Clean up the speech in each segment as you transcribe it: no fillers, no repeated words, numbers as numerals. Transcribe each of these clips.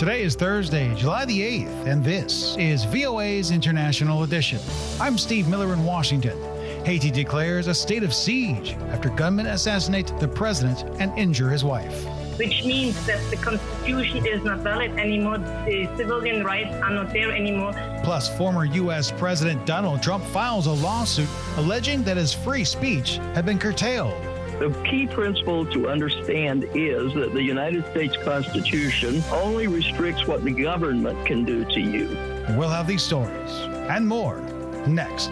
Today is Thursday, July the 8th, and this is VOA's International Edition. I'm Steve Miller in Washington. Haiti declares a state of siege after gunmen assassinate the president and injure his wife. Which means that the Constitution is not valid anymore, the civilian rights are not there anymore. Plus, former U.S. President Donald Trump files a lawsuit alleging that his free speech had been curtailed. The key principle to understand is that the United States Constitution only restricts what the government can do to you. We'll have these stories and more next.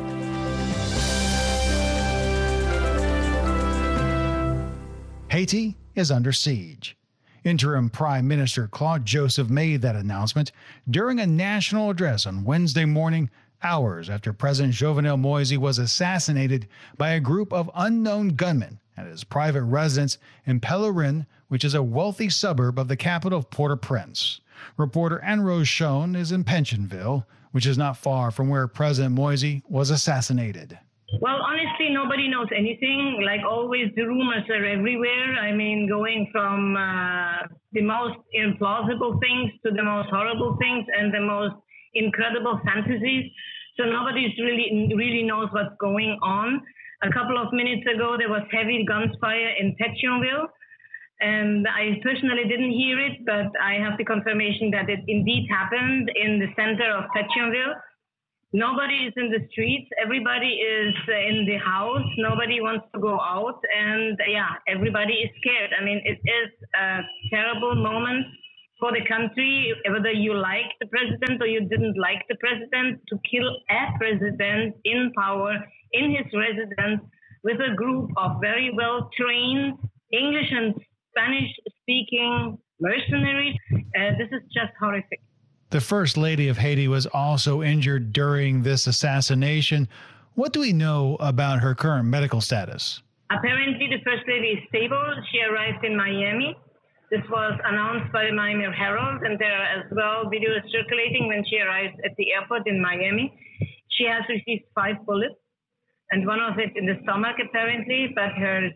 Haiti is under siege. Interim Prime Minister Claude Joseph made that announcement during a national address on Wednesday morning, hours after President Jovenel Moise was assassinated by a group of unknown gunmen at his private residence in Pelourin, which is a wealthy suburb of the capital of Port-au-Prince. Reporter Anne-Rose Schoen is in Pensionville, which is not far from where President Moise was assassinated. Well, honestly, nobody knows anything. Like always, the rumors are everywhere. I mean, going from the most implausible things to the most horrible things and the most incredible fantasies. So nobody really knows what's going on. A couple of minutes ago, there was heavy gunfire in Pétionville, and I personally didn't hear it, but I have the confirmation that it indeed happened in the center of Pétionville. Nobody is in the streets. Everybody is in the house. Nobody wants to go out, and everybody is scared. I mean, it is a terrible moment for the country, whether you like the president or you didn't like the president, to kill a president in power in his residence with a group of very well-trained English and Spanish-speaking mercenaries. This is just horrific. The First Lady of Haiti was also injured during this assassination. What do we know about her current medical status? Apparently, the First Lady is stable. She arrived in Miami. This was announced by the Miami Herald, and there are as well videos circulating when she arrived at the airport in Miami. She has received 5 bullets, and one of it in the stomach, apparently, but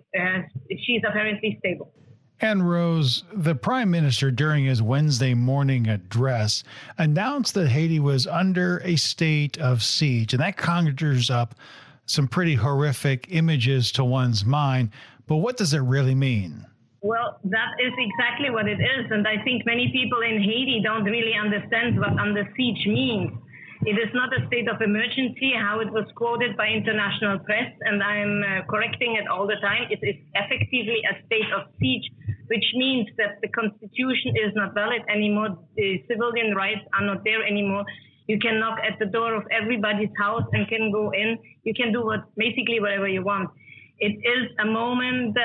she's apparently stable. And Rose, the Prime Minister, during his Wednesday morning address, announced that Haiti was under a state of siege, and that conjures up some pretty horrific images to one's mind. But what does it really mean? Well, that is exactly what it is, and I think many people in Haiti don't really understand what under siege means. It is not a state of emergency, how it was quoted by international press, and I'm correcting it all the time. It is effectively a state of siege, which means that the Constitution is not valid anymore. The civilian rights are not there anymore. You can knock at the door of everybody's house and can go in. You can do basically whatever you want. It is a moment,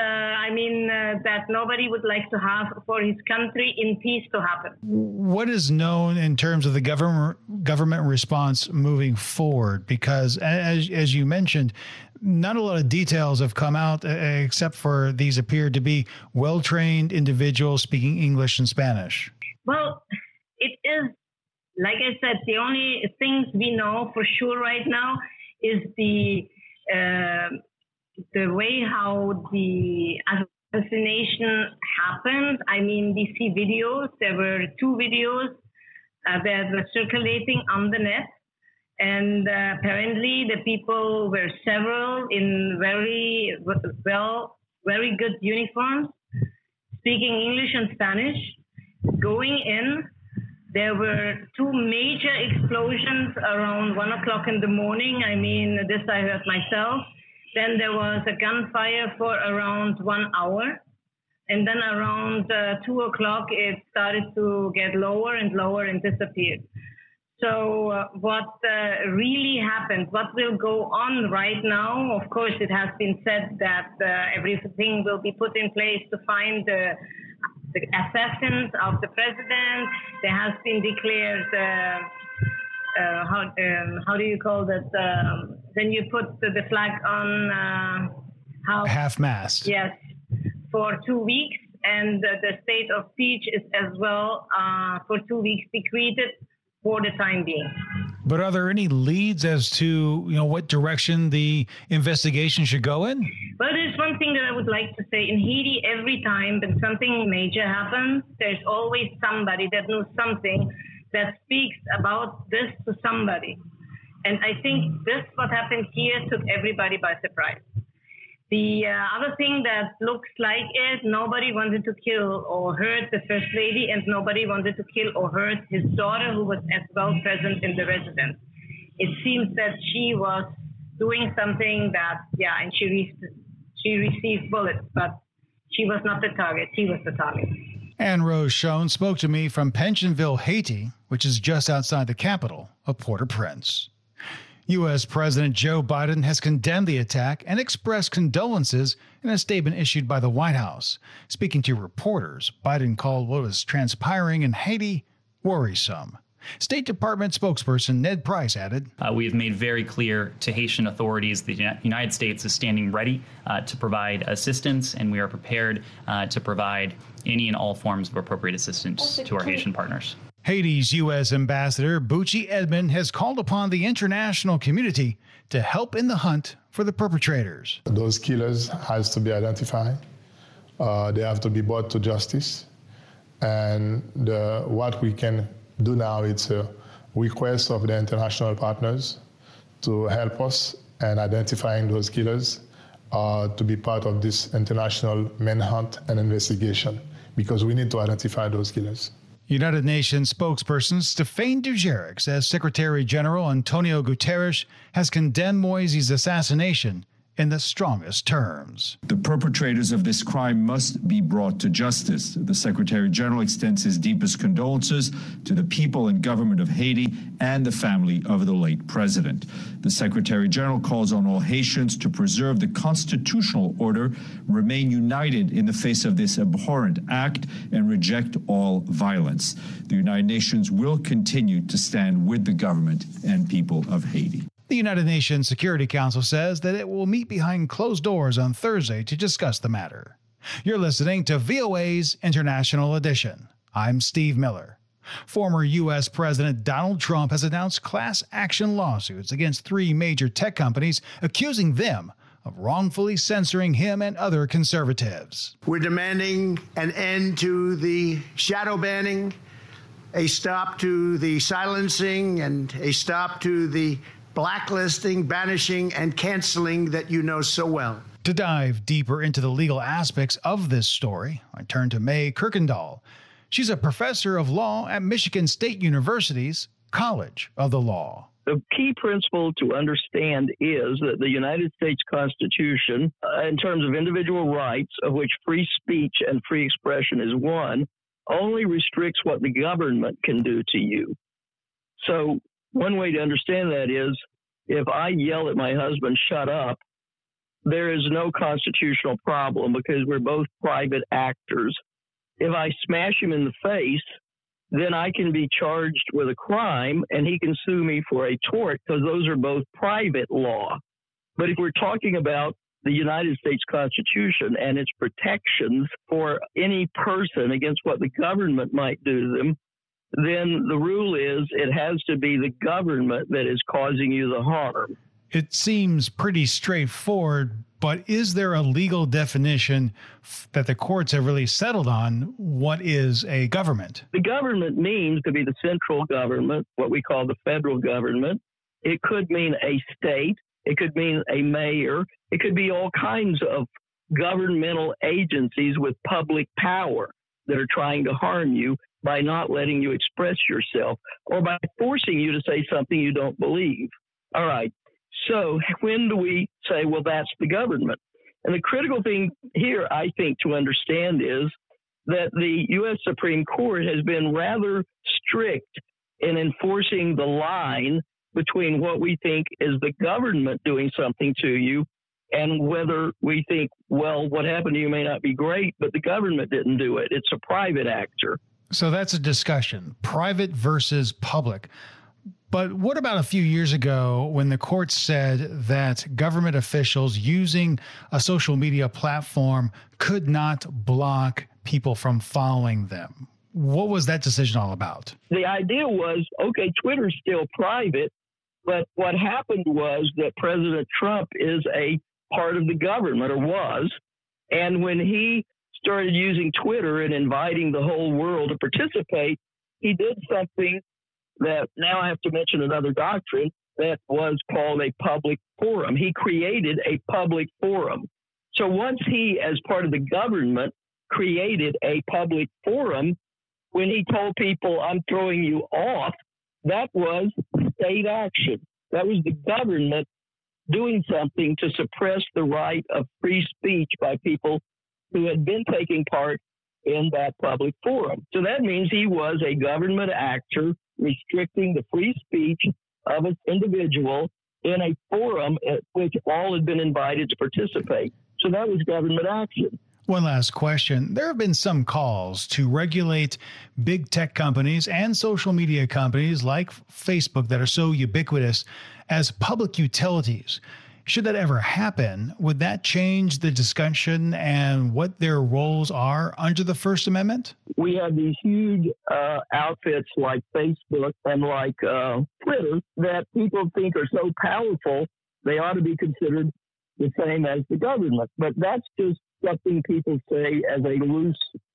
that nobody would like to have for his country in peace to happen. What is known in terms of the government response moving forward? Because as you mentioned, not a lot of details have come out except for these appear to be well-trained individuals speaking English and Spanish. Well, it is, like I said, the only things we know for sure right now is the way how the assassination happened. I mean, we see videos. There were 2 videos that were circulating on the net. And apparently the people were several in very good uniforms, speaking English and Spanish, going in. There were 2 major explosions around 1 o'clock in the morning. I mean, this I heard myself. Then there was a gunfire for around 1 hour. And then around 2 o'clock, it started to get lower and lower and disappeared. So what really happened, what will go on right now? Of course, it has been said that everything will be put in place to find the assassins of the president. There has been declared, how do you call that? When you put the flag on half-mast. Yes, for 2 weeks. And the state of siege is as well for 2 weeks decreed for the time being. But are there any leads as to, what direction the investigation should go in? Well, there's one thing that I would like to say. In Haiti, every time when something major happens, there's always somebody that knows something that speaks about this to somebody. And I think this, what happened here, took everybody by surprise. The other thing that looks like it, nobody wanted to kill or hurt the First Lady, and nobody wanted to kill or hurt his daughter, who was as well present in the residence. It seems that she was doing something that, and she received bullets, but she was not the target. He was the target. Anne Rose Schoen spoke to me from Pensionville, Haiti, which is just outside the capital of Port-au-Prince. U.S. President Joe Biden has condemned the attack and expressed condolences in a statement issued by the White House. Speaking to reporters, Biden called what was transpiring in Haiti worrisome. State Department spokesperson Ned Price added, We have made very clear to Haitian authorities the United States is standing ready to provide assistance, and we are prepared to provide any and all forms of appropriate assistance to our Haitian partners. Haiti's U.S. Ambassador Bucci Edmond has called upon the international community to help in the hunt for the perpetrators. Those killers has to be identified. They have to be brought to justice. And what we can do now is a request of the international partners to help us in identifying those killers, to be part of this international manhunt and investigation, because we need to identify those killers. United Nations spokesperson Stéphane Dujarric says Secretary General Antonio Guterres has condemned Moise's assassination in the strongest terms. The perpetrators of this crime must be brought to justice. The Secretary General extends his deepest condolences to the people and government of Haiti and the family of the late president. The Secretary General calls on all Haitians to preserve the constitutional order, remain united in the face of this abhorrent act, and reject all violence. The United Nations will continue to stand with the government and people of Haiti. The United Nations Security Council says that it will meet behind closed doors on Thursday to discuss the matter. You're listening to VOA's International Edition. I'm Steve Miller. Former U.S. President Donald Trump has announced class action lawsuits against 3 major tech companies, accusing them of wrongfully censoring him and other conservatives. We're demanding an end to the shadow banning, a stop to the silencing, and a stop to the blacklisting, banishing, and canceling that you know so well. To dive deeper into the legal aspects of this story, I turn to May Kirkendall. She's a professor of law at Michigan State University's College of the Law. The key principle to understand is that the United States Constitution, in terms of individual rights, of which free speech and free expression is one, only restricts what the government can do to you. So one way to understand that is, if I yell at my husband, shut up, there is no constitutional problem because we're both private actors. If I smash him in the face, then I can be charged with a crime and he can sue me for a tort because those are both private law. But if we're talking about the United States Constitution and its protections for any person against what the government might do to them, then the rule is it has to be the government that is causing you the harm. It seems pretty straightforward, but is there a legal definition that the courts have really settled on? What is a government? The government means to be the central government, what we call the federal government. It could mean a state. It could mean a mayor. It could be all kinds of governmental agencies with public power that are trying to harm you by not letting you express yourself or by forcing you to say something you don't believe. All right. So when do we say, well, that's the government? And the critical thing here, I think, to understand is that the U.S. Supreme Court has been rather strict in enforcing the line between what we think is the government doing something to you and whether we think, well, what happened to you may not be great, but the government didn't do it. It's a private actor. So that's a discussion, private versus public. But what about a few years ago when the court said that government officials using a social media platform could not block people from following them? What was that decision all about? The idea was, okay, Twitter's still private, but what happened was that President Trump is a part of the government, or was, and when he started using Twitter and inviting the whole world to participate, he did something that, now I have to mention another doctrine, that was called a public forum. He created a public forum. So once he, as part of the government, created a public forum, when he told people, I'm throwing you off, that was state action. That was the government doing something to suppress the right of free speech by people who had been taking part in that public forum. So that means he was a government actor restricting the free speech of an individual in a forum at which all had been invited to participate. So that was government action. One last question. There have been some calls to regulate big tech companies and social media companies like Facebook that are so ubiquitous as public utilities. Should that ever happen, would that change the discussion and what their roles are under the First Amendment? We have these huge outfits like Facebook and like Twitter that people think are so powerful, they ought to be considered the same as the government. But that's just something people say as a loose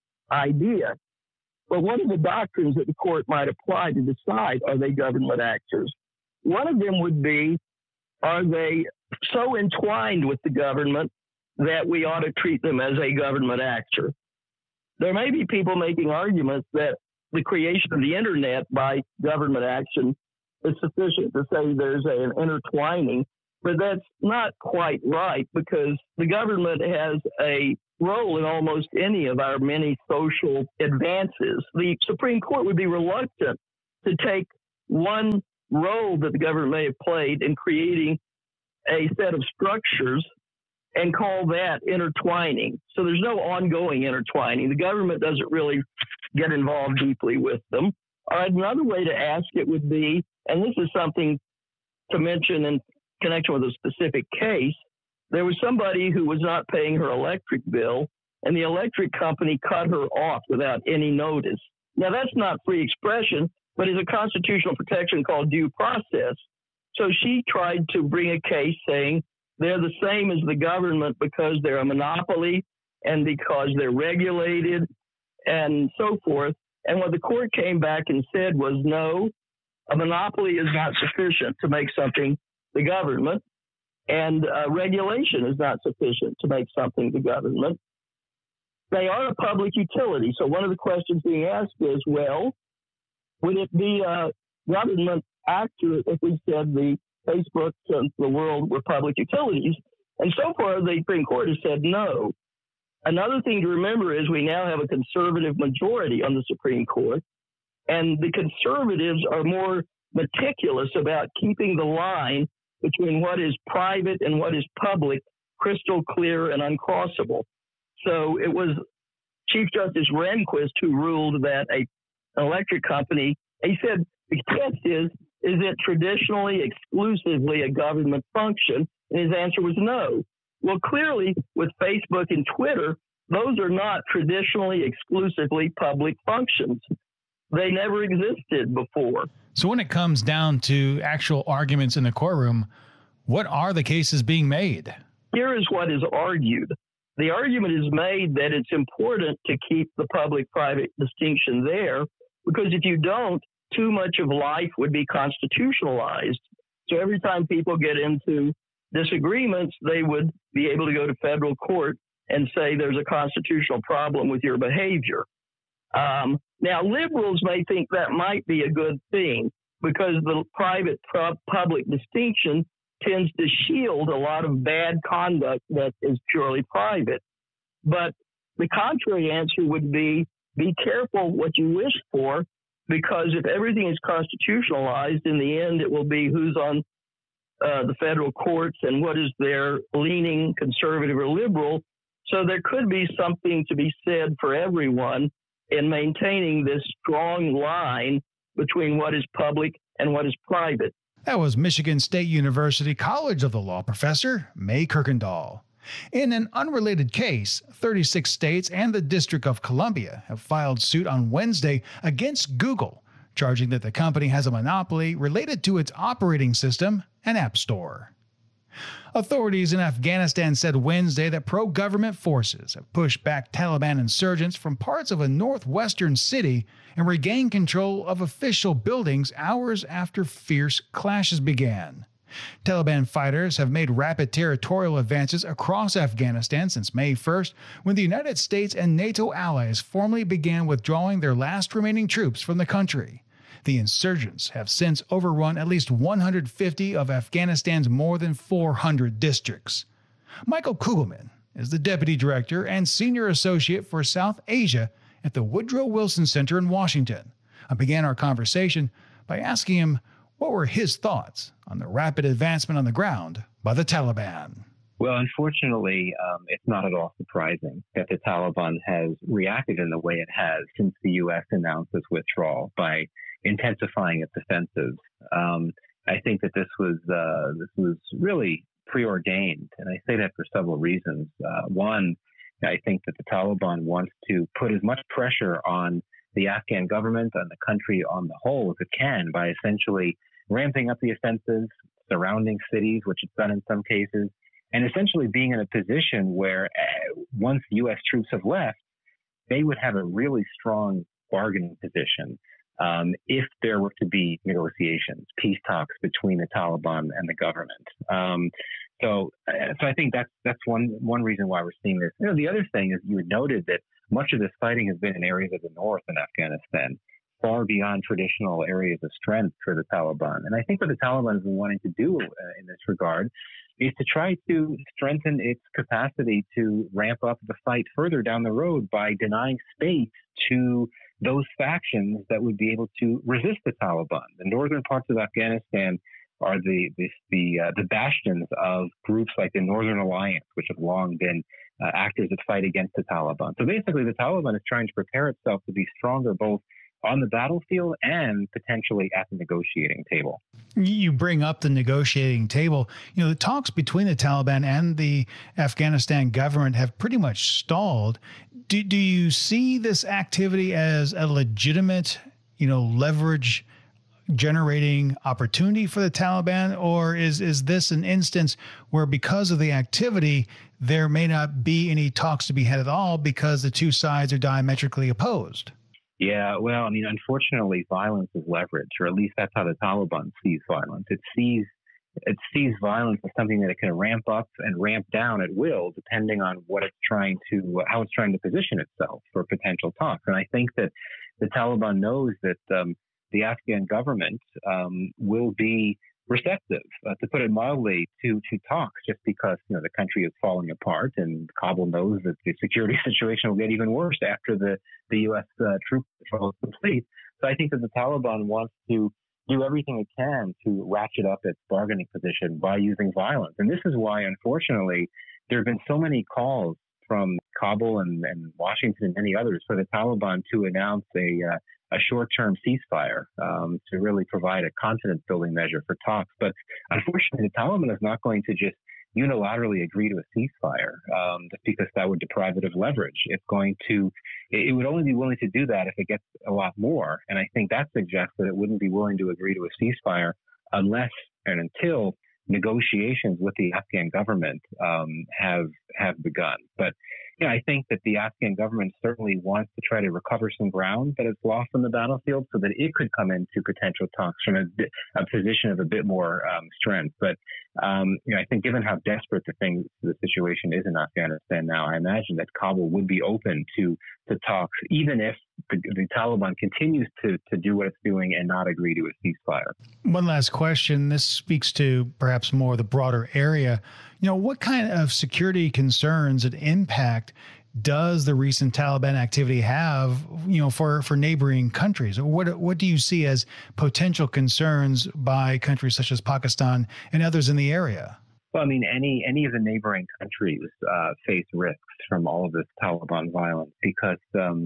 idea. But what are the doctrines that the court might apply to decide, are they government actors? One of them would be, are they so entwined with the government that we ought to treat them as a government actor? There may be people making arguments that the creation of the internet by government action is sufficient to say there's an intertwining, but that's not quite right, because the government has a role in almost any of our many social advances. The Supreme Court would be reluctant to take one role that the government may have played in creating a set of structures and call that intertwining. So there's no ongoing intertwining. The government doesn't really get involved deeply with them. All right, another way to ask it would be, and this is something to mention in connection with a specific case, there was somebody who was not paying her electric bill, and the electric company cut her off without any notice. Now, that's not free expression, but is a constitutional protection called due process. So she tried to bring a case saying they're the same as the government because they're a monopoly and because they're regulated and so forth. And what the court came back and said was, no, a monopoly is not sufficient to make something the government, and regulation is not sufficient to make something the government. They are a public utility. So one of the questions being asked is, well, would it be a government actor if we said the Facebooks of the world were public utilities? And so far, the Supreme Court has said no. Another thing to remember is we now have a conservative majority on the Supreme Court, and the conservatives are more meticulous about keeping the line between what is private and what is public crystal clear and uncrossable. So it was Chief Justice Rehnquist who ruled that an electric company, he said the test is it traditionally exclusively a government function? And his answer was no. Well, clearly with Facebook and Twitter, those are not traditionally exclusively public functions. They never existed before. So when it comes down to actual arguments in the courtroom, what are the cases being made? Here is what is argued. The argument is made that it's important to keep the public-private distinction there, because if you don't, too much of life would be constitutionalized. So every time people get into disagreements, they would be able to go to federal court and say there's a constitutional problem with your behavior. Now, liberals may think that might be a good thing because the private-public distinction tends to shield a lot of bad conduct that is purely private. But the contrary answer would be careful what you wish for, because if everything is constitutionalized, in the end, it will be who's on the federal courts and what is their leaning, conservative or liberal. So there could be something to be said for everyone in maintaining this strong line between what is public and what is private. That was Michigan State University College of the Law professor May Kuykendall. In an unrelated case, 36 states and the District of Columbia have filed suit on Wednesday against Google, charging that the company has a monopoly related to its operating system and app store. Authorities in Afghanistan said Wednesday that pro-government forces have pushed back Taliban insurgents from parts of a northwestern city and regained control of official buildings hours after fierce clashes began. Taliban fighters have made rapid territorial advances across Afghanistan since May 1st, when the United States and NATO allies formally began withdrawing their last remaining troops from the country. The insurgents have since overrun at least 150 of Afghanistan's more than 400 districts. Michael Kugelman is the Deputy Director and Senior Associate for South Asia at the Woodrow Wilson Center in Washington. I began our conversation by asking him what were his thoughts on the rapid advancement on the ground by the Taliban. Well, unfortunately, it's not at all surprising that the Taliban has reacted in the way it has since the U.S. announced its withdrawal by intensifying its offensives. I think that this was really preordained, and I say that for several reasons. One, I think that the Taliban wants to put as much pressure on the Afghan government and the country on the whole as it can by essentially ramping up the offensives surrounding cities, which it's done in some cases, and essentially being in a position where once U.S. troops have left, they would have a really strong bargaining position if there were to be negotiations, peace talks between the Taliban and the government. So I think that's one reason why we're seeing this. You know, the other thing is you noted that much of this fighting has been in areas of the north in Afghanistan, far beyond traditional areas of strength for the Taliban. And I think what the Taliban has been wanting to do in this regard is to try to strengthen its capacity to ramp up the fight further down the road by denying space to those factions that would be able to resist the Taliban. The northern parts of Afghanistan are the bastions of groups like the Northern Alliance, which have long been actors that fight against the Taliban. So basically, the Taliban is trying to prepare itself to be stronger both on the battlefield and potentially at the negotiating table. You bring up the negotiating table. You know, the talks between the Taliban and the Afghanistan government have pretty much stalled. Do you see this activity as a legitimate, leverage generating opportunity for the Taliban, or is this an instance where because of the activity, there may not be any talks to be had at all because the two sides are diametrically opposed? Yeah, well, I mean, unfortunately, violence is leverage, or at least that's how the Taliban sees violence. It sees violence as something that it can ramp up and ramp down at will, depending on how it's trying to position itself for potential talks. And I think that the Taliban knows that the Afghan government will be receptive, to put it mildly, to talks, just because the country is falling apart, and Kabul knows that the security situation will get even worse after the U.S. troop patrol is complete. So I think that the Taliban wants to do everything it can to ratchet up its bargaining position by using violence. And this is why, unfortunately, there have been so many calls from Kabul and Washington and many others for the Taliban to announce a short-term ceasefire to really provide a confidence-building measure for talks. But unfortunately, the Taliban is not going to just unilaterally agree to a ceasefire just because that would deprive it of leverage. It would only be willing to do that if it gets a lot more. And I think that suggests that it wouldn't be willing to agree to a ceasefire unless and until negotiations with the Afghan government have begun. But I think that the Afghan government certainly wants to try to recover some ground that it's lost on the battlefield so that it could come into potential talks from a position of a bit more strength. But I think given how desperate the situation is in Afghanistan now, I imagine that Kabul would be open to talks, even if the Taliban continues to do what it's doing and not agree to a ceasefire. One last question. This speaks to perhaps more the broader area. What kind of security concerns and impact does the recent Taliban activity have, for neighboring countries? What do you see as potential concerns by countries such as Pakistan and others in the area? Well, I mean, any of the neighboring countries face risks from all of this Taliban violence because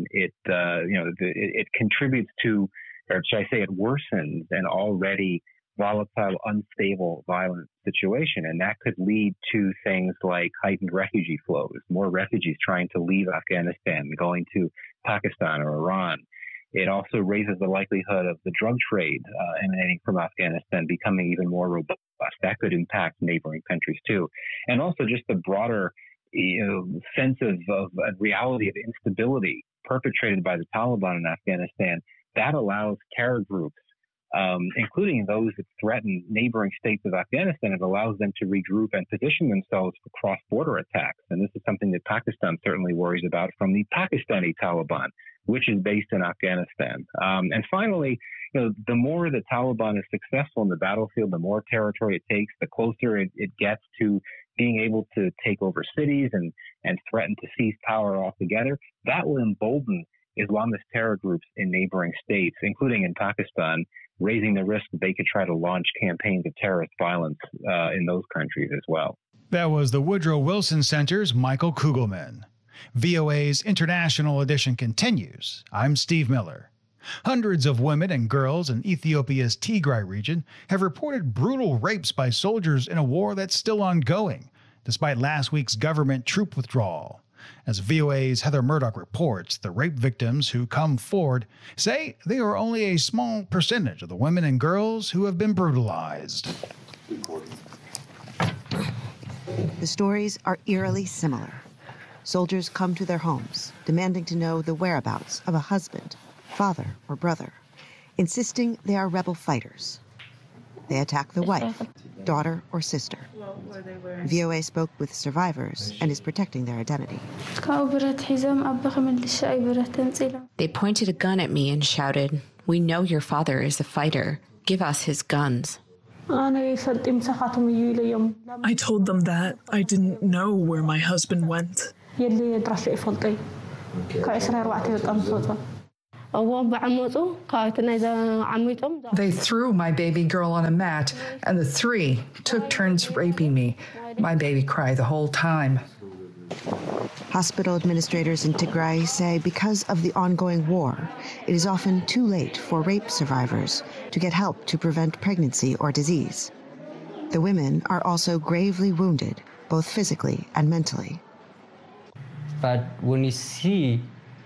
it contributes to, or should I say, it worsens an already volatile, unstable, violent situation. And that could lead to things like heightened refugee flows, more refugees trying to leave Afghanistan, going to Pakistan or Iran. It also raises the likelihood of the drug trade emanating from Afghanistan becoming even more robust. That could impact neighboring countries too. And also just the broader sense of reality of instability perpetrated by the Taliban in Afghanistan, that allows terror groups, including those that threaten neighboring states of Afghanistan, it allows them to regroup and position themselves for cross-border attacks. And this is something that Pakistan certainly worries about from the Pakistani Taliban, which is based in Afghanistan. And finally, the more the Taliban is successful in the battlefield, the more territory it takes, the closer it gets to being able to take over cities and threaten to seize power altogether. That will embolden Islamist terror groups in neighboring states, including in Pakistan, raising the risk that they could try to launch campaigns of terrorist violence in those countries as well. That was the Woodrow Wilson Center's Michael Kugelman. VOA's International Edition continues. I'm Steve Miller. Hundreds of women and girls in Ethiopia's Tigray region have reported brutal rapes by soldiers in a war that's still ongoing, despite last week's government troop withdrawal. As VOA's Heather Murdoch reports, the rape victims who come forward say they are only a small percentage of the women and girls who have been brutalized. The stories are eerily similar. Soldiers come to their homes, demanding to know the whereabouts of a husband, father, or brother, insisting they are rebel fighters. They attack the wife, daughter, or sister. VOA spoke with survivors and is protecting their identity. They pointed a gun at me and shouted, "We know your father is a fighter. Give us his guns." I told them that I didn't know where my husband went. They threw my baby girl on a mat, and the three took turns raping me. My baby cried the whole time. Hospital administrators in Tigray say because of the ongoing war, it is often too late for rape survivors to get help to prevent pregnancy or disease. The women are also gravely wounded, both physically and mentally. But when you see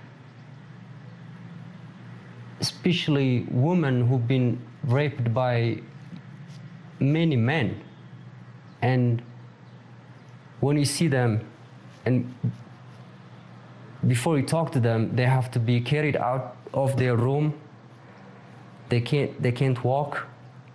especially women who've been raped by many men, and when you see them and before you talk to them, they have to be carried out of their room. They can't walk.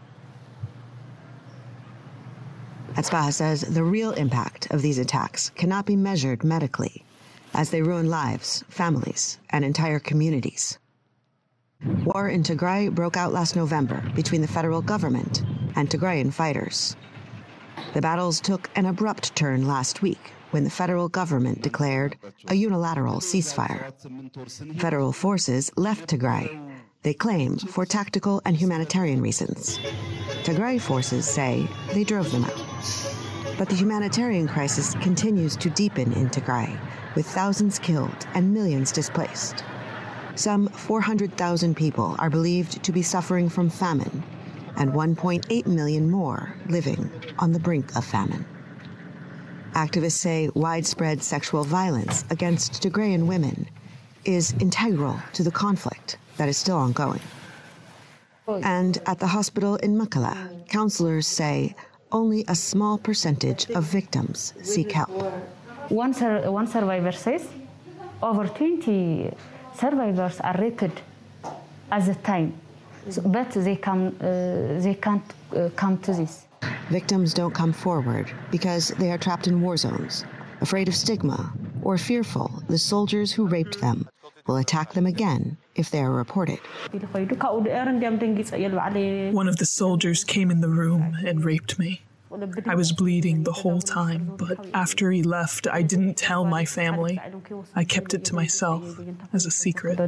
Atzbaha says the real impact of these attacks cannot be measured medically, as they ruin lives, families, and entire communities. War in Tigray broke out last November between the federal government and Tigrayan fighters. The battles took an abrupt turn last week when the federal government declared a unilateral ceasefire. Federal forces left Tigray, they claim for tactical and humanitarian reasons. Tigray forces say they drove them out. But the humanitarian crisis continues to deepen in Tigray, with thousands killed and millions displaced. Some 400,000 people are believed to be suffering from famine, and 1.8 million more living on the brink of famine. Activists say widespread sexual violence against Tigrayan women is integral to the conflict that is still ongoing. And at the hospital in Makala, counselors say only a small percentage of victims seek help. One survivor says over 20 survivors are raped at the time, but they can't come to this. Victims don't come forward because they are trapped in war zones, afraid of stigma, or fearful the soldiers who raped them will attack them again if they are reported. One of the soldiers came in the room and raped me. I was bleeding the whole time, but after he left, I didn't tell my family. I kept it to myself as a secret.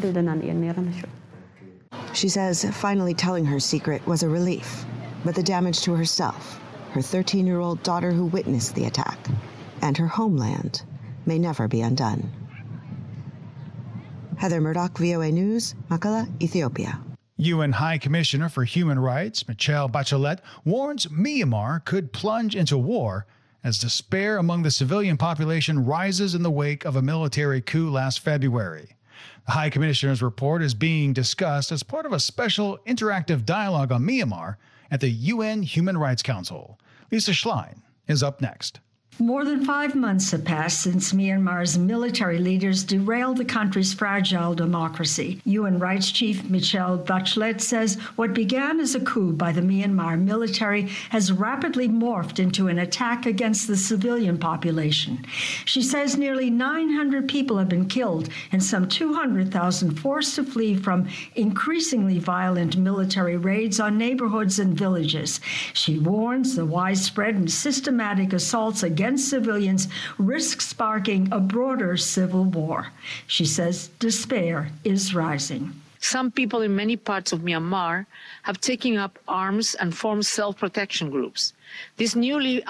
She says finally telling her secret was a relief, but the damage to herself, her 13-year-old daughter who witnessed the attack, and her homeland may never be undone. Heather Murdoch, VOA News, Makala, Ethiopia. UN High Commissioner for Human Rights, Michelle Bachelet, warns Myanmar could plunge into war as despair among the civilian population rises in the wake of a military coup last February. The High Commissioner's report is being discussed as part of a special interactive dialogue on Myanmar at the UN Human Rights Council. Lisa Schlein is up next. More than 5 months have passed since Myanmar's military leaders derailed the country's fragile democracy. UN Rights Chief Michelle Bachelet says what began as a coup by the Myanmar military has rapidly morphed into an attack against the civilian population. She says nearly 900 people have been killed and some 200,000 forced to flee from increasingly violent military raids on neighborhoods and villages. She warns the widespread and systematic assaults against civilians risk sparking a broader civil war. She says despair is rising. Some people in many parts of Myanmar have taken up arms and formed self-protection groups. These newly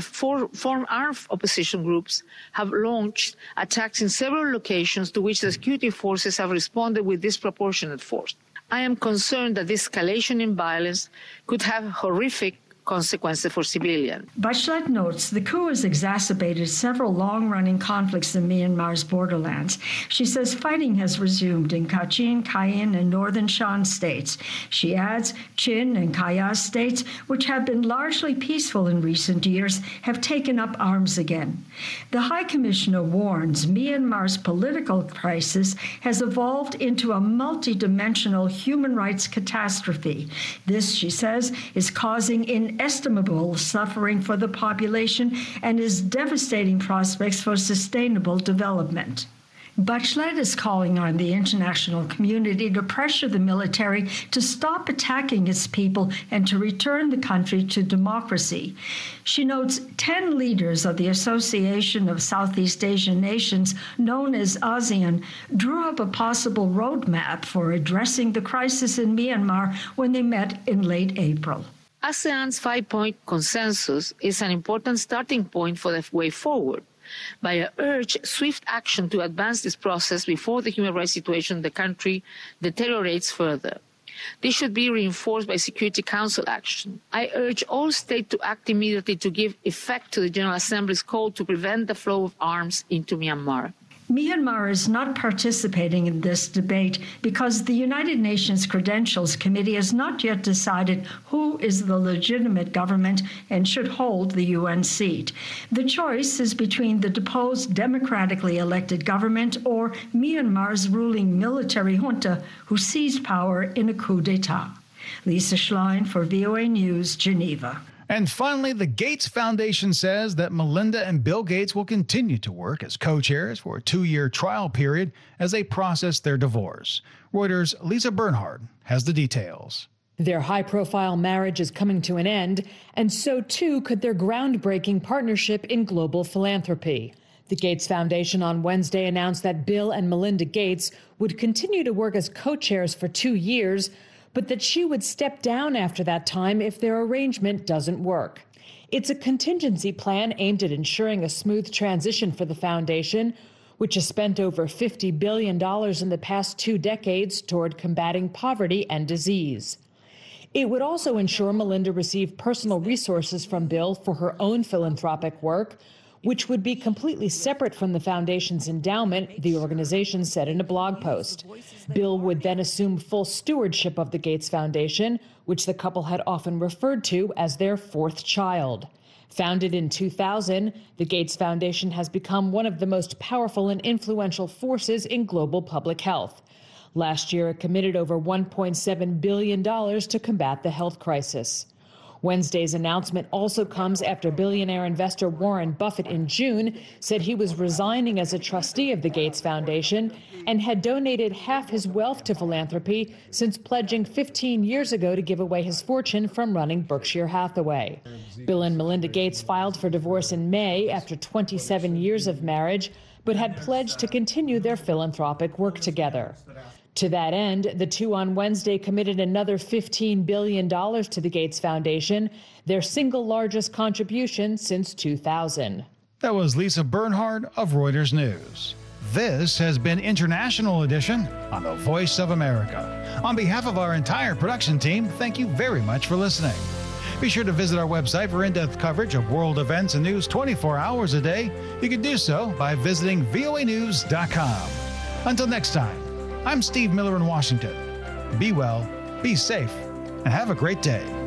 formed armed opposition groups have launched attacks in several locations to which the security forces have responded with disproportionate force. I am concerned that this escalation in violence could have horrific consequences for civilians. Bachelet notes the coup has exacerbated several long-running conflicts in Myanmar's borderlands. She says fighting has resumed in Kachin, Kayin, and northern Shan states. She adds Chin and Kayah states, which have been largely peaceful in recent years, have taken up arms again. The High Commissioner warns Myanmar's political crisis has evolved into a multidimensional human rights catastrophe. This, she says, is causing inestimable suffering for the population and is devastating prospects for sustainable development. Bachelet is calling on the international community to pressure the military to stop attacking its people and to return the country to democracy. She notes 10 leaders of the Association of Southeast Asian Nations, known as ASEAN, drew up a possible roadmap for addressing the crisis in Myanmar when they met in late April. ASEAN's 5-point consensus is an important starting point for the way forward. But I urge swift action to advance this process before the human rights situation in the country deteriorates further. This should be reinforced by Security Council action. I urge all states to act immediately to give effect to the General Assembly's call to prevent the flow of arms into Myanmar. Myanmar is not participating in this debate because the United Nations Credentials Committee has not yet decided who is the legitimate government and should hold the UN seat. The choice is between the deposed democratically elected government or Myanmar's ruling military junta who seized power in a coup d'etat. Lisa Schlein for VOA News, Geneva. And finally, the Gates Foundation says that Melinda and Bill Gates will continue to work as co-chairs for a 2-year trial period as they process their divorce. Reuters' Lisa Bernhard has the details. Their high-profile marriage is coming to an end, and so too could their groundbreaking partnership in global philanthropy. The Gates Foundation on Wednesday announced that Bill and Melinda Gates would continue to work as co-chairs for 2 years, but that she would step down after that time if their arrangement doesn't work. It's a contingency plan aimed at ensuring a smooth transition for the foundation, which has spent over $50 billion in the past 2 decades toward combating poverty and disease. It would also ensure Melinda received personal resources from Bill for her own philanthropic work, which would be completely separate from the foundation's endowment, the organization said in a blog post. Bill would then assume full stewardship of the Gates Foundation, which the couple had often referred to as their 4th child. Founded in 2000, the Gates Foundation has become one of the most powerful and influential forces in global public health. Last year, it committed over $1.7 billion to combat the health crisis. Wednesday's announcement also comes after billionaire investor Warren Buffett in June said he was resigning as a trustee of the Gates Foundation and had donated half his wealth to philanthropy since pledging 15 years ago to give away his fortune from running Berkshire Hathaway. Bill and Melinda Gates filed for divorce in May after 27 years of marriage, but had pledged to continue their philanthropic work together. To that end, the two on Wednesday committed another $15 billion to the Gates Foundation, their single largest contribution since 2000. That was Lisa Bernhard of Reuters News. This has been International Edition on the Voice of America. On behalf of our entire production team, thank you very much for listening. Be sure to visit our website for in-depth coverage of world events and news 24 hours a day. You can do so by visiting voanews.com. Until next time, I'm Steve Miller in Washington. Be well, be safe, and have a great day.